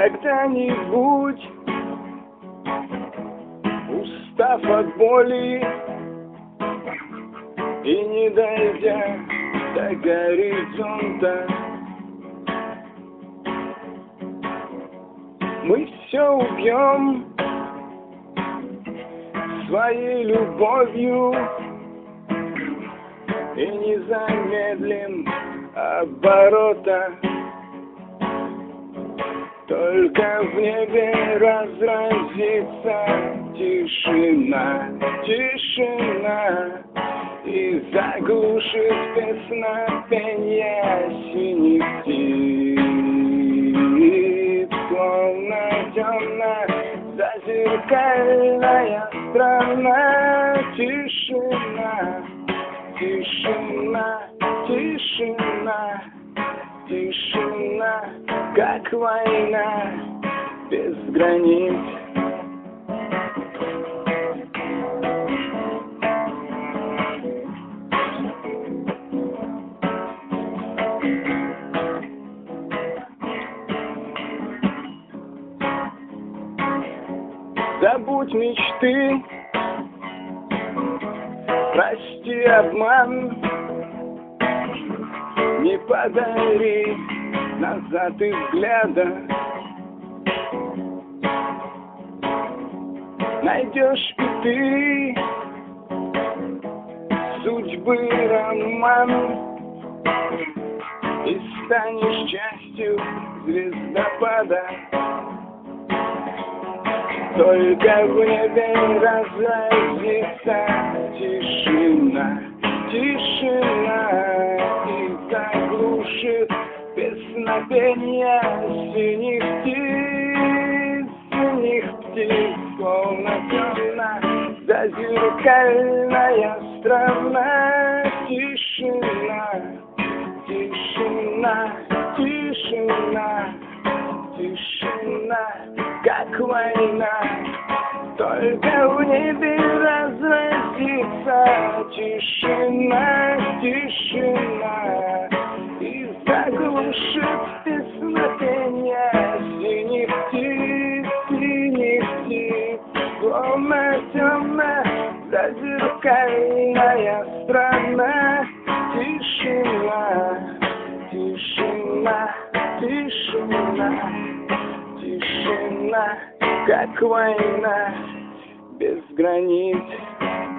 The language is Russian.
Когда-нибудь, устав от боли и не дойдя до горизонта, мы все убьем своей любовью и не замедлим оборота. Только в небе разразится тишина, тишина, и заглушит песнопенье синих птиц, словно темная зазеркальная страна. Тишина, тишина, тишина, тишина, как война без границ. Забудь мечты, прости обман, не подари назад и взгляда. Найдешь и ты судьбы роман и станешь частью звездопада. Только в небе разразится тишина, тишина, и заглушит песнопенье синих птиц, словно темная зазеркальная страна. Тишина, тишина, тишина, тишина, как война. Только в небе разразится тишина, тишина, и заглушит песнопенье синих птиц, словно темная зазеркальная страна. Тишина, тишина, тишина, тишина, как война без границ.